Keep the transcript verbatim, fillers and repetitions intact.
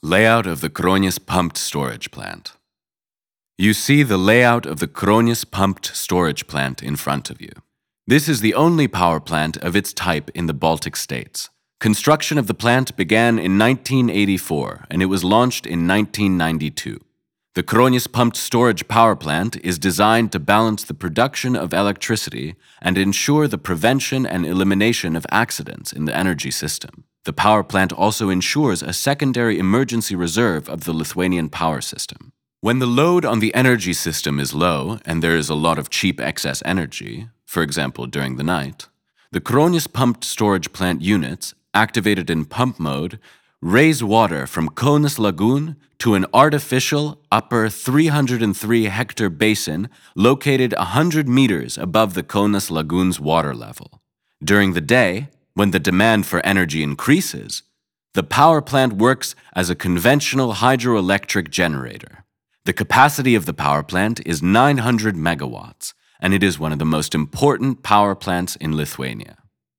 Layout of the Kronės Pumped Storage Plant. You see the layout of the Kronės Pumped Storage Plant in front of you. This is the only power plant of its type in the Baltic states. Construction of the plant began in nineteen eighty-four and it was launched in nineteen ninety-two. The Kronės Pumped Storage Power Plant is designed to balance the production of electricity and ensure the prevention and elimination of accidents in the energy system. The power plant also ensures a secondary emergency reserve of the Lithuanian power system. When the load on the energy system is low and there is a lot of cheap excess energy, for example during the night, the Kronės Pumped Storage Plant units, activated in pump mode, raise water from Kaunas Lagoon to an artificial upper three hundred three hectare basin located one hundred meters above the Kaunas Lagoon's water level. During the day, when the demand for energy increases, the power plant works as a conventional hydroelectric generator. The capacity of the power plant is nine hundred megawatts, and it is one of the most important power plants in Lithuania.